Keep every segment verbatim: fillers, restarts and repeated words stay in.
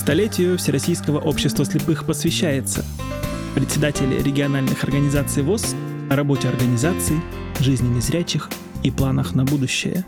Столетию Всероссийского общества слепых посвящается. Председатели региональных организаций ВОС о работе организаций, жизни незрячих и планах на будущее.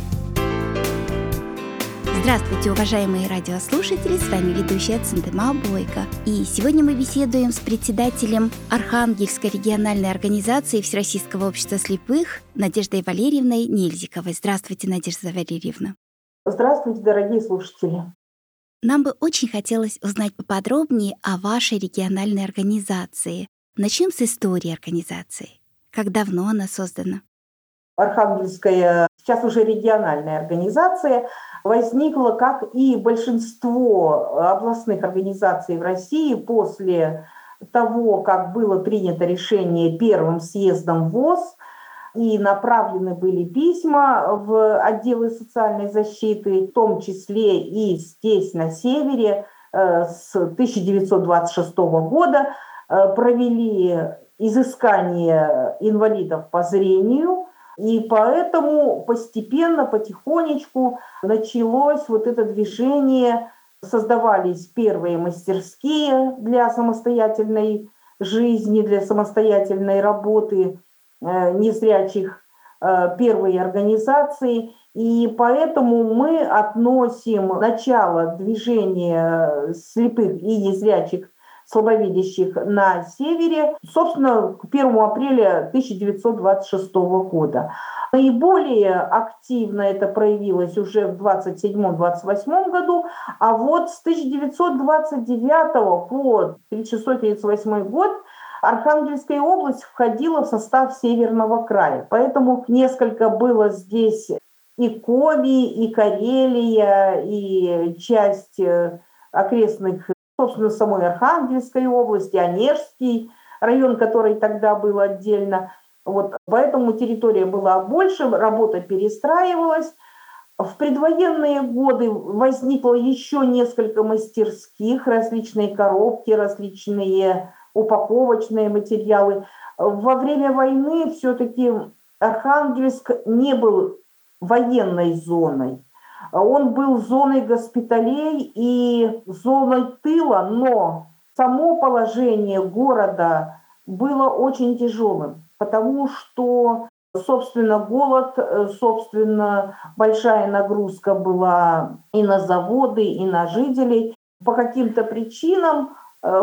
Здравствуйте, уважаемые радиослушатели, с вами ведущая Центыма Бойко. И сегодня мы беседуем с председателем Архангельской региональной организации Всероссийского общества слепых Надеждой Валерьевной Нельзиковой. Здравствуйте, Надежда Валерьевна. Здравствуйте, дорогие слушатели. Нам бы очень хотелось узнать поподробнее о вашей региональной организации. Начнем с истории организации. Как давно она создана? Архангельская, сейчас уже региональная организация, возникла, как и большинство областных организаций в России, после того, как было принято решение первым съездом ВОС, и направлены были письма в отделы социальной защиты, в том числе и здесь, на севере, с тысяча девятьсот двадцать шестого года провели изыскание инвалидов по зрению. И поэтому постепенно, потихонечку началось вот это движение, создавались первые мастерские для самостоятельной жизни, для самостоятельной работы незрячих, первые организации. И поэтому мы относим начало движения слепых и незрячих, слабовидящих на севере, собственно, к первому апреля тысяча девятьсот двадцать шестого года. Наиболее активно это проявилось уже в двадцать седьмом — двадцать восьмом году, а вот с тысяча девятьсот двадцать девятого по тридцать шестой — тридцать восьмой год Архангельская область входила в состав Северного края. Поэтому несколько было здесь и Коми, и Карелия, и часть окрестных, собственно, самой Архангельской области, Онежский район, который тогда был отдельно. Вот, поэтому территория была больше, работа перестраивалась. В предвоенные годы возникло еще несколько мастерских, различные коробки, различные упаковочные материалы. Во время войны все-таки Архангельск не был военной зоной. Он был зоной госпиталей и зоной тыла, но само положение города было очень тяжелым, потому что, собственно, голод, собственно, большая нагрузка была и на заводы, и на жителей. По каким-то причинам,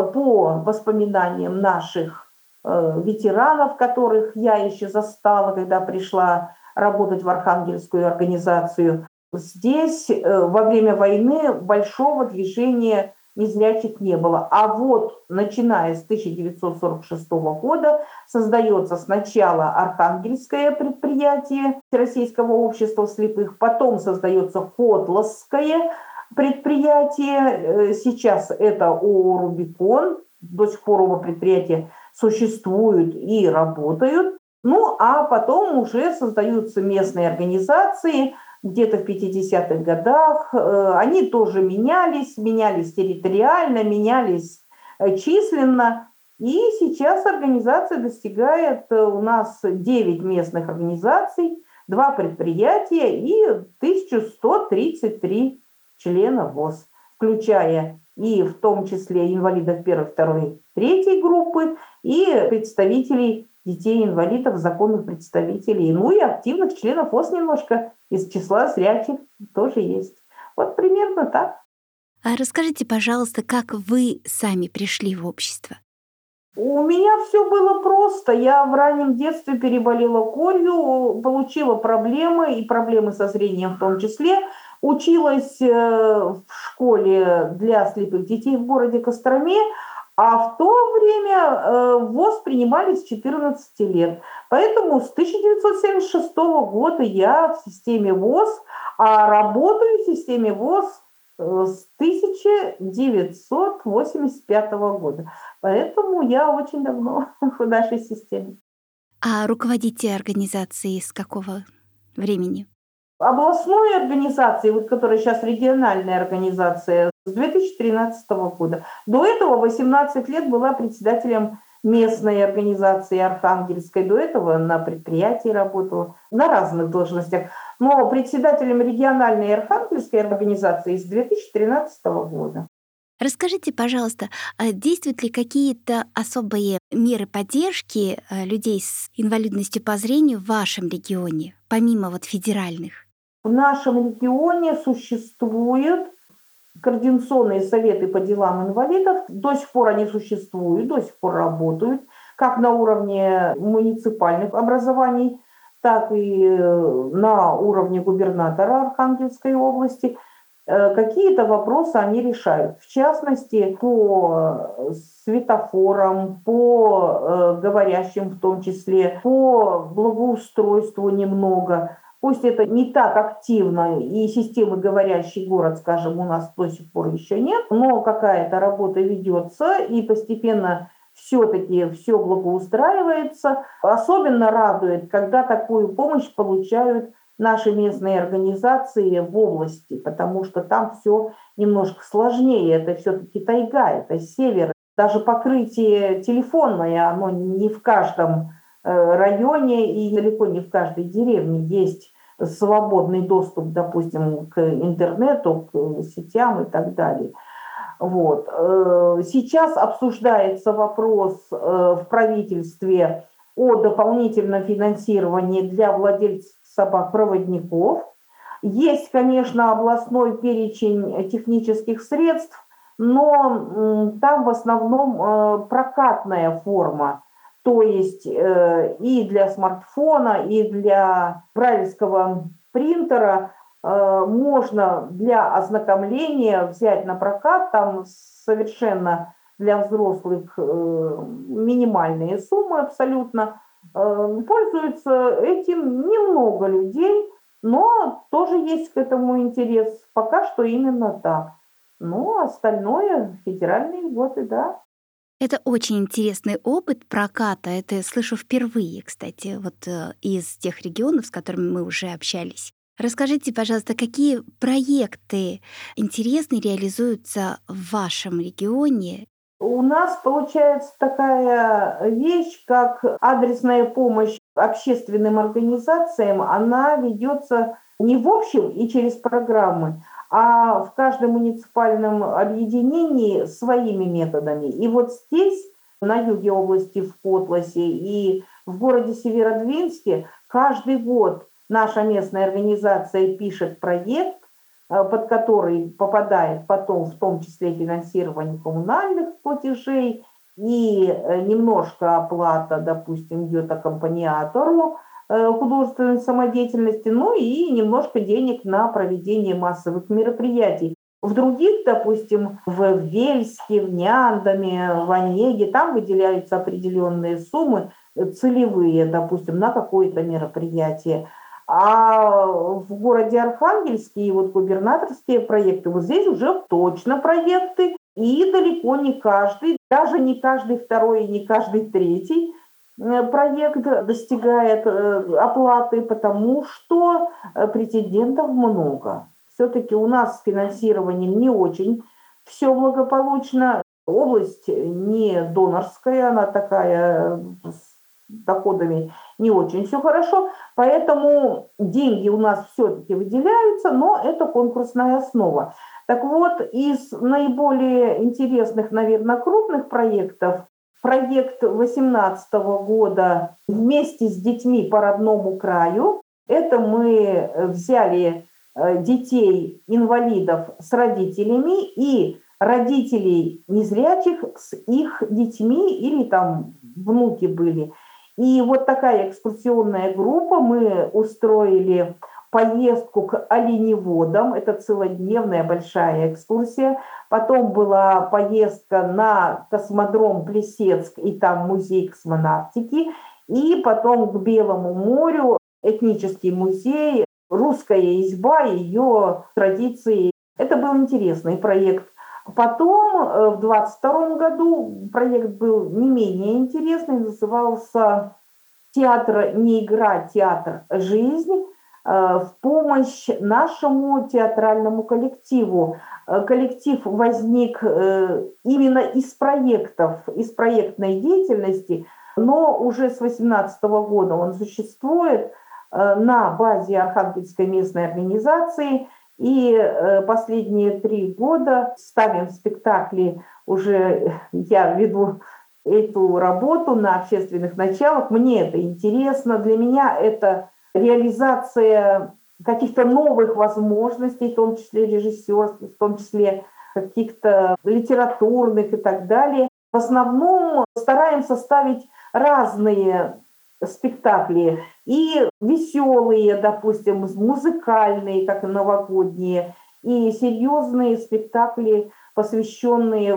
по воспоминаниям наших ветеранов, которых я еще застала, когда пришла работать в Архангельскую организацию, здесь во время войны большого движения незрячих не было. А вот начиная с тысяча девятьсот сорок шестого года создается сначала Архангельское предприятие Всероссийского общества слепых, потом создается Котласское предприятие. Сейчас это ООО «Рубикон». До сих пор оба предприятия существуют и работают. Ну, а потом уже создаются местные организации, где-то в пятидесятых годах. Они тоже менялись, менялись территориально, менялись численно. И сейчас организация достигает у нас девять местных организаций, два предприятия и тысяча сто тридцать три члена ВОС, включая и в том числе инвалидов первой, второй, третьей группы и представителей детей-инвалидов, законных представителей, ну и активных членов ВОС немножко из числа зрячих тоже есть. Вот примерно так. А расскажите, пожалуйста, как вы сами пришли в общество? У меня все было просто. Я в раннем детстве переболела корью, получила проблемы, и проблемы со зрением в том числе. Училась в школе для слепых детей в городе Костроме, а в то время ВОС принимали с четырнадцати лет. Поэтому с тысяча девятьсот семьдесят шестого года я в системе ВОС, а работаю в системе ВОС с тысяча девятьсот восемьдесят пятого года. Поэтому я очень давно в нашей системе. А руководите организацией с какого времени? Областной организации, вот которая сейчас региональная организация, с две тысячи тринадцатого года. До этого восемнадцать лет была председателем местной организации Архангельской. До этого на предприятии работала, на разных должностях. Но председателем региональной Архангельской организации с две тысячи тринадцатого года. Расскажите, пожалуйста, а действуют ли какие-то особые меры поддержки э, людей с инвалидностью по зрению в вашем регионе, помимо вот федеральных? В нашем регионе существуют координационные советы по делам инвалидов. До сих пор они существуют, до сих пор работают, как на уровне муниципальных образований, так и на уровне губернатора Архангельской области. Какие-то вопросы они решают. В частности, по светофорам, по говорящим в том числе, по благоустройству немного. Пусть это не так активно, и системы «Говорящий город», скажем, у нас до сих пор еще нет, но какая-то работа ведется, и постепенно все-таки все благоустраивается. Особенно радует, когда такую помощь получают наши местные организации в области, потому что там все немножко сложнее. Это все-таки тайга, это север. Даже покрытие телефонное, оно не в каждом районе и далеко не в каждой деревне есть свободный доступ, допустим, к интернету, к сетям и так далее. Вот. Сейчас обсуждается вопрос в правительстве о дополнительном финансировании для владельцев собак-проводников. Есть, конечно, областной перечень технических средств, но там в основном прокатная форма. То есть и для смартфона, и для брайлевского принтера можно для ознакомления взять на прокат, там совершенно для взрослых минимальные суммы абсолютно. Пользуются этим немного людей, но тоже есть к этому интерес. Пока что именно так. Ну, остальное федеральные льготы, да. Это очень интересный опыт проката. Это я слышу впервые, кстати, вот э, из тех регионов, с которыми мы уже общались. Расскажите, пожалуйста, какие проекты интересные реализуются в вашем регионе? У нас получается такая вещь, как адресная помощь общественным организациям. Она ведется не в общем и через программы, а в каждом муниципальном объединении своими методами. И вот здесь, на юге области, в Котласе и в городе Северодвинске, каждый год наша местная организация пишет проект, под который попадает потом в том числе финансирование коммунальных платежей и немножко оплата, допустим, идет аккомпаниатору художественной самодеятельности, ну и немножко денег на проведение массовых мероприятий. В других, допустим, в Вельске, в Няндаме, в Онеге, там выделяются определенные суммы целевые, допустим, на какое-то мероприятие. А в городе Архангельске и вот губернаторские проекты, вот здесь уже точно проекты, и далеко не каждый, даже не каждый второй и не каждый третий проект достигает оплаты, потому что претендентов много. Все-таки у нас с финансированием не очень все благополучно. Область не донорская, она такая с доходами не очень все хорошо, поэтому деньги у нас все-таки выделяются, но это конкурсная основа. Так вот, из наиболее интересных, наверное, крупных проектов, проект две тысячи восемнадцатого года «Вместе с детьми по родному краю». Это мы взяли детей инвалидов с родителями и родителей незрячих с их детьми, или там внуки были. И вот такая экскурсионная группа, мы устроили поездку к оленеводам, это целодневная большая экскурсия. Потом была поездка на космодром Плесецк, и там музей космонавтики. И потом к Белому морю, этнический музей, русская изба, ее традиции. Это был интересный проект. Потом в двадцать втором году проект был не менее интересный, назывался «Театр не игра, театр жизнь», в помощь нашему театральному коллективу. Коллектив возник именно из проектов, из проектной деятельности, но уже с две тысячи восемнадцатого года он существует на базе Архангельской местной организации. И э, последние три года ставим спектакли, уже я веду эту работу на общественных началах. Мне это интересно, для меня это реализация каких-то новых возможностей, в том числе режиссерских, в том числе каких-то литературных и так далее. В основном стараемся ставить разные спектакли, и веселые, допустим, музыкальные, как и новогодние, и серьезные спектакли, посвященные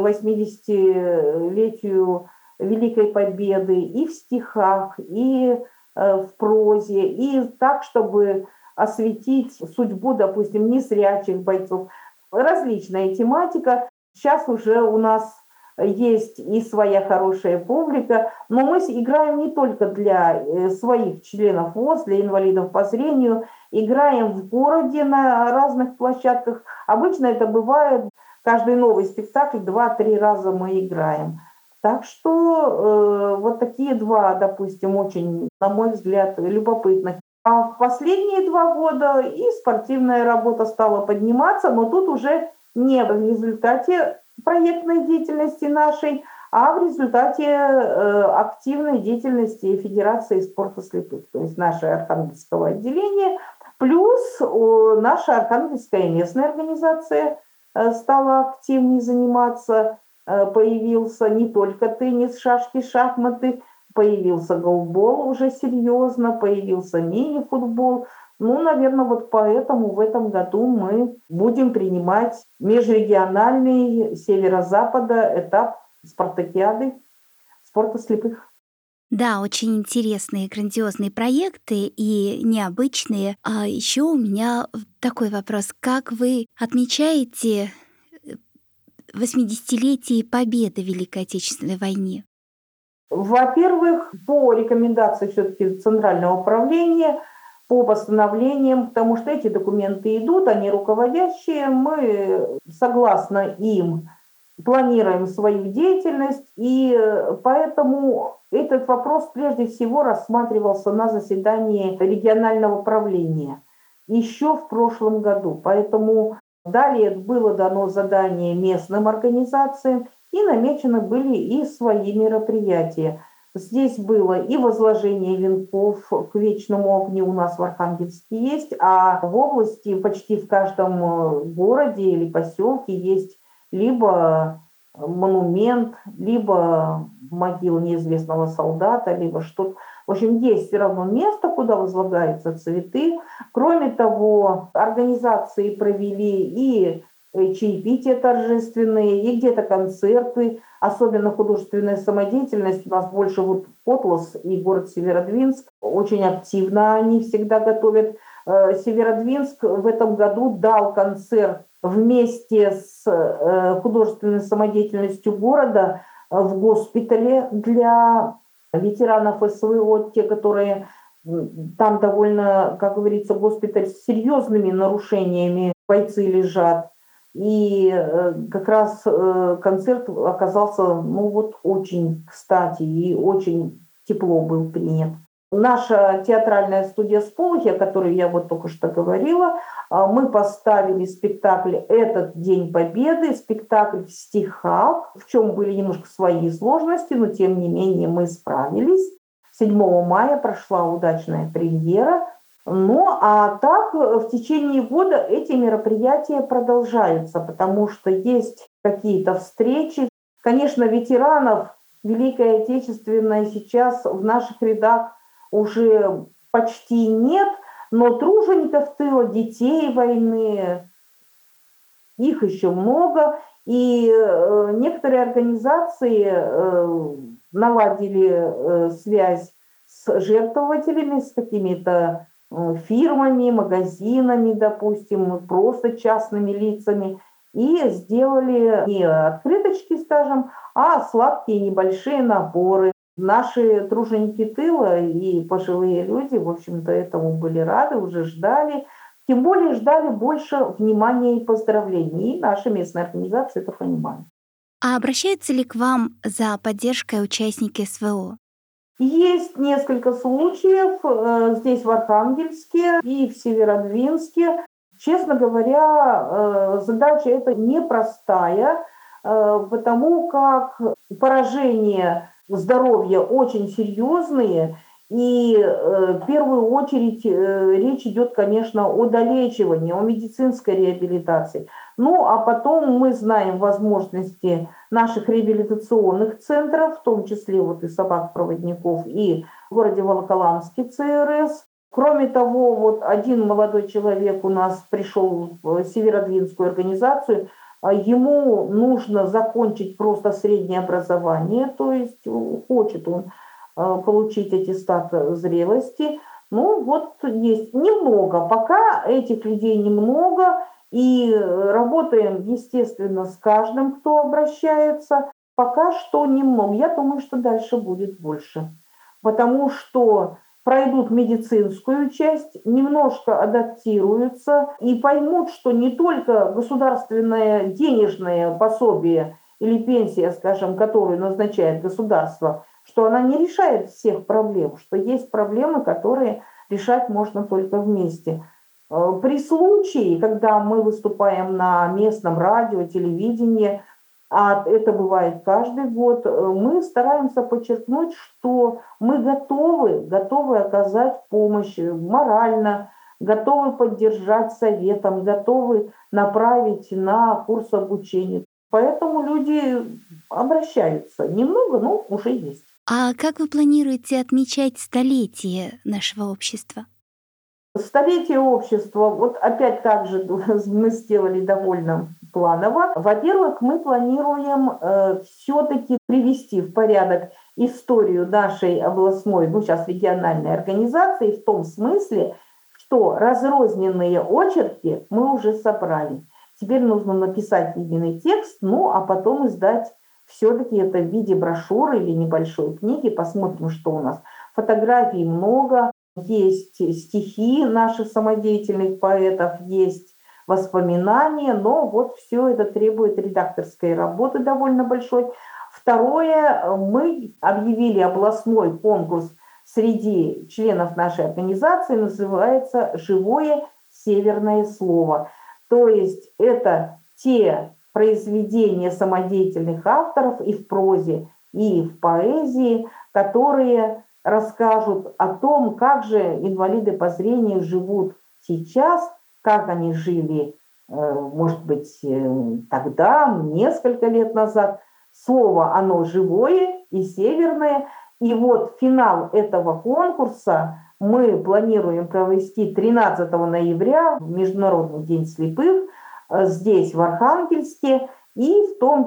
восьмидесятилетию Великой Победы, и в стихах, и э, в прозе, и так, чтобы осветить судьбу, допустим, незрячих бойцов. Различная тематика. Сейчас уже у нас есть и своя хорошая публика, но мы играем не только для своих членов ВОС, для инвалидов по зрению, играем в городе на разных площадках. Обычно это бывает каждый новый спектакль два-три раза мы играем. Так что э, вот такие два, допустим, очень, на мой взгляд, любопытных. А в последние два года и спортивная работа стала подниматься, но тут уже не в результате проектной деятельности нашей, а в результате э, активной деятельности Федерации спорта слепых, то есть нашего Архангельского отделения, плюс э, наша Архангельская местная организация э, стала активнее заниматься, э, появился не только теннис, шашки, шахматы, появился голбол уже серьезно, появился мини-футбол. Ну, наверное, вот поэтому в этом году мы будем принимать межрегиональный северо-запада этап спартакиады спорта слепых. Да, очень интересные, грандиозные проекты и необычные. А еще у меня такой вопрос. Как вы отмечаете восьмидесятилетие победы в Великой Отечественной войне? Во-первых, по рекомендации все-таки Центрального управления, по постановлениям, потому что эти документы идут, они руководящие, мы согласно им планируем свою деятельность, и поэтому этот вопрос прежде всего рассматривался на заседании регионального правления еще в прошлом году. Поэтому далее было дано задание местным организациям, и намечены были и свои мероприятия. Здесь было и возложение венков к вечному огню у нас в Архангельске есть, а в области почти в каждом городе или поселке есть либо монумент, либо могила неизвестного солдата, либо что-то. В общем, есть все равно место, куда возлагаются цветы. Кроме того, организации провели и чаепития торжественные, и где-то концерты, особенно художественная самодеятельность. У нас больше вот Котлас и город Северодвинск. Очень активно они всегда готовят. Северодвинск в этом году дал концерт вместе с художественной самодеятельностью города в госпитале для ветеранов СВО, те, которые там довольно, как говорится, госпиталь с серьезными нарушениями, бойцы лежат. И как раз концерт оказался, ну вот, очень кстати и очень тепло был принят. Наша театральная студия «Сполохи», о которой я вот только что говорила, мы поставили спектакль «Этот день Победы», спектакль в стихах, в чем были немножко свои сложности, но тем не менее мы справились. седьмого мая прошла удачная премьера. Ну, а так в течение года эти мероприятия продолжаются, потому что есть какие-то встречи. Конечно, ветеранов Великой Отечественной сейчас в наших рядах уже почти нет, но тружеников тыла, детей войны, их еще много. И некоторые организации наладили связь с жертвователями, с какими-то фирмами, магазинами, допустим, просто частными лицами, и сделали не открыточки, скажем, а сладкие небольшие наборы. Наши труженики тыла и пожилые люди, в общем-то, этому были рады, уже ждали. Тем более ждали больше внимания и поздравлений. И наши местные организации это понимают. А обращаются ли к вам за поддержкой участники СВО? Есть несколько случаев здесь, в Архангельске и в Северодвинске. Честно говоря, задача эта непростая, потому как поражения здоровья очень серьезные, и в первую очередь речь идет, конечно, о долечивании, о медицинской реабилитации. Ну, а потом мы знаем возможности наших реабилитационных центров, в том числе вот и собак-проводников, и в городе Волоколамске ЦРС. Кроме того, вот один молодой человек у нас пришел в Северодвинскую организацию, ему нужно закончить просто среднее образование, то есть хочет он получить аттестат зрелости. Ну вот есть немного, пока этих людей немного, и работаем, естественно, с каждым, кто обращается. Пока что немного. Я думаю, что дальше будет больше, потому что пройдут медицинскую часть, немножко адаптируются и поймут, что не только государственное денежное пособие или пенсия, скажем, которую назначает государство, что она не решает всех проблем, что есть проблемы, которые решать можно только вместе. При случае, когда мы выступаем на местном радио, телевидении, а это бывает каждый год, мы стараемся подчеркнуть, что мы готовы, готовы оказать помощь морально, готовы поддержать советом, готовы направить на курс обучения. Поэтому люди обращаются. Немного, но уже есть. А как вы планируете отмечать столетие нашего общества? Столетие общества, вот опять так же мы сделали довольно планово. Во-первых, мы планируем э, все-таки привести в порядок историю нашей областной, ну сейчас региональной организации, в том смысле, что разрозненные очерки мы уже собрали. Теперь нужно написать единый текст, ну а потом издать все-таки это в виде брошюры или небольшой книги. Посмотрим, что у нас. Фотографий много. Есть стихи наших самодеятельных поэтов, есть воспоминания, но вот все это требует редакторской работы довольно большой. Второе, мы объявили областной конкурс среди членов нашей организации, называется «Живое северное слово». То есть это те произведения самодеятельных авторов и в прозе, и в поэзии, которые расскажут о том, как же инвалиды по зрению живут сейчас, как они жили, может быть, тогда, несколько лет назад. Слово, оно живое и северное. И вот финал этого конкурса мы планируем провести тринадцатого ноября, в Международный день слепых, здесь, в Архангельске, и в том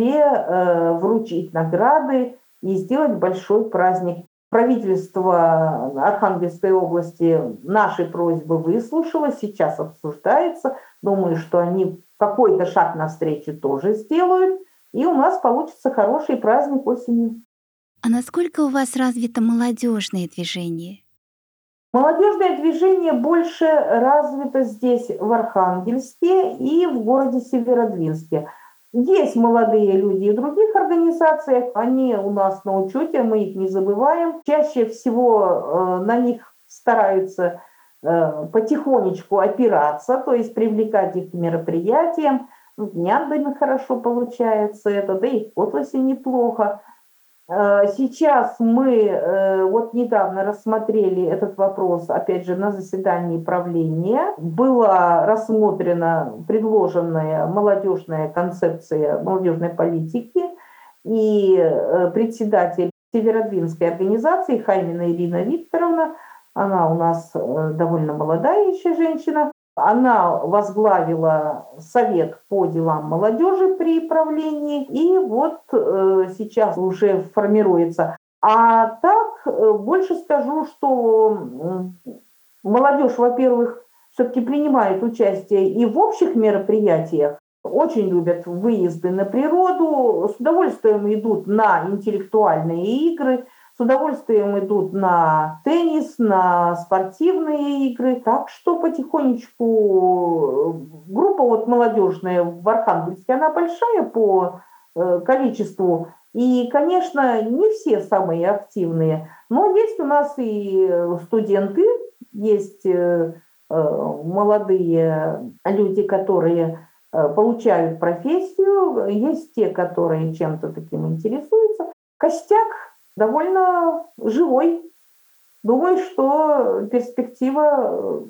числе вручить награды и сделать большой праздник. Правительство Архангельской области наши просьбы выслушало, сейчас обсуждается. Думаю, что они какой-то шаг навстречу тоже сделают, и у нас получится хороший праздник осенью. А насколько у вас развито молодежное движение? Молодежное движение больше развито здесь, в Архангельске и в городе Северодвинске. Есть молодые люди и в других организациях, они у нас на учете, мы их не забываем. Чаще всего э, на них стараются э, потихонечку опираться, то есть привлекать их к мероприятиям. В Нядбино хорошо получается это, да и в Котласе неплохо. Э, сейчас мы э, вот недавно рассмотрели этот вопрос, опять же, на заседании правления. Была рассмотрена предложенная молодежная концепция молодежной политики, и э, председатель Северодвинской организации Хаймина Ирина Викторовна, она у нас э, довольно молодая еще женщина, она возглавила совет по делам молодежи при правлении, и вот э, сейчас уже формируется. А так, э, больше скажу, что э, молодежь, во-первых, все-таки принимает участие и в общих мероприятиях, очень любят выезды на природу, с удовольствием идут на интеллектуальные игры, с удовольствием идут на теннис, на спортивные игры. Так что потихонечку группа вот молодежная в Архангельске, она большая по количеству. И, конечно, не все самые активные, но есть у нас и студенты, есть молодые люди, которые получают профессию, есть те, которые чем-то таким интересуются. Костяк довольно живой. Думаю, что перспектива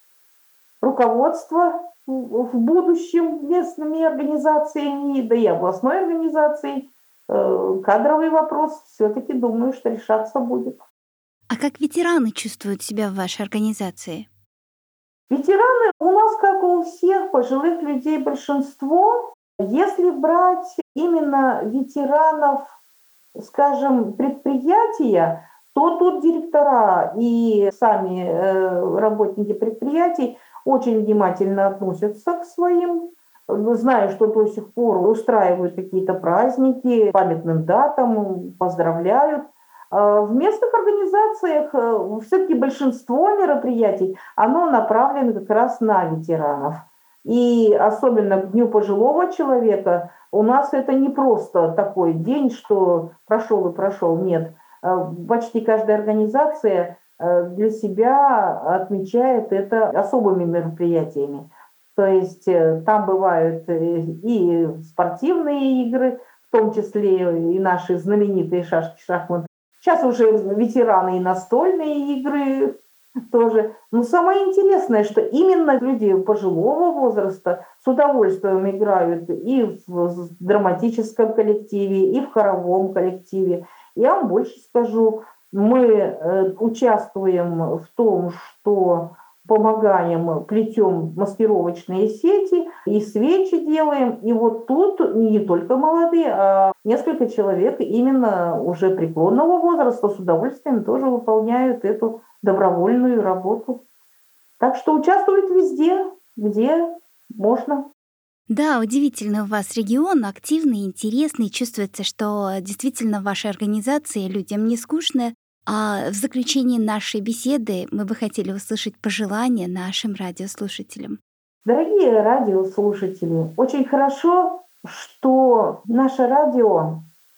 руководства в будущем местными организациями, да и областной организацией, кадровый вопрос все-таки, думаю, что решаться будет. А как ветераны чувствуют себя в вашей организации? Ветераны у нас, как у всех пожилых людей, большинство. Если брать именно ветеранов, скажем, предприятия, то тут директора и сами э, работники предприятий очень внимательно относятся к своим. Знаю, что до сих пор устраивают какие-то праздники, памятным датам, поздравляют. В местных организациях все-таки большинство мероприятий, оно направлено как раз на ветеранов. И особенно к Дню пожилого человека у нас это не просто такой день, что прошел и прошел. Нет, почти каждая организация для себя отмечает это особыми мероприятиями. То есть там бывают и спортивные игры, в том числе и наши знаменитые шашки-шахматы. Сейчас уже ветераны и настольные игры тоже. Но самое интересное, что именно люди пожилого возраста с удовольствием играют и в драматическом коллективе, и в хоровом коллективе. Я вам больше скажу, мы участвуем в том, что помогаем, плетем маскировочные сети и свечи делаем. И вот тут не только молодые, а несколько человек именно уже преклонного возраста с удовольствием тоже выполняют эту добровольную работу. Так что участвуют везде, где можно. Да, удивительно, у вас регион активный, интересный. Чувствуется, что действительно в вашей организации людям не скучно. А в заключении нашей беседы мы бы хотели услышать пожелания нашим радиослушателям. Дорогие радиослушатели, очень хорошо, что наше радио,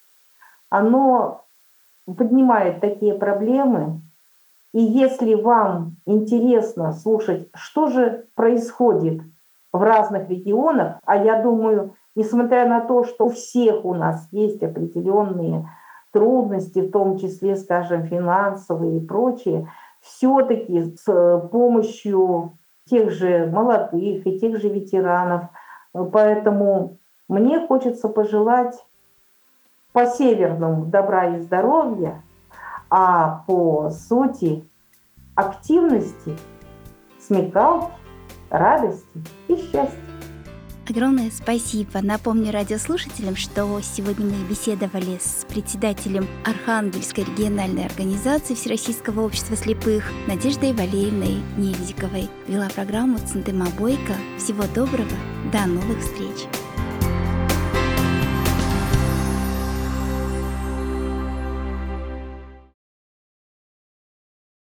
оно поднимает такие проблемы. И если вам интересно слушать, что же происходит в разных регионах, а я думаю, несмотря на то, что у всех у нас есть определенные трудности, в том числе, скажем, финансовые и прочие, все-таки с помощью тех же молодых и тех же ветеранов. Поэтому мне хочется пожелать по-северному добра и здоровья, а по сути активности, смекалки, радости и счастья. Огромное спасибо. Напомню радиослушателям, что сегодня мы беседовали с председателем Архангельской региональной организации Всероссийского общества слепых Надеждой Валерьевной Нельзиковой. Вела программу Центыма Бойко. Всего доброго. До новых встреч.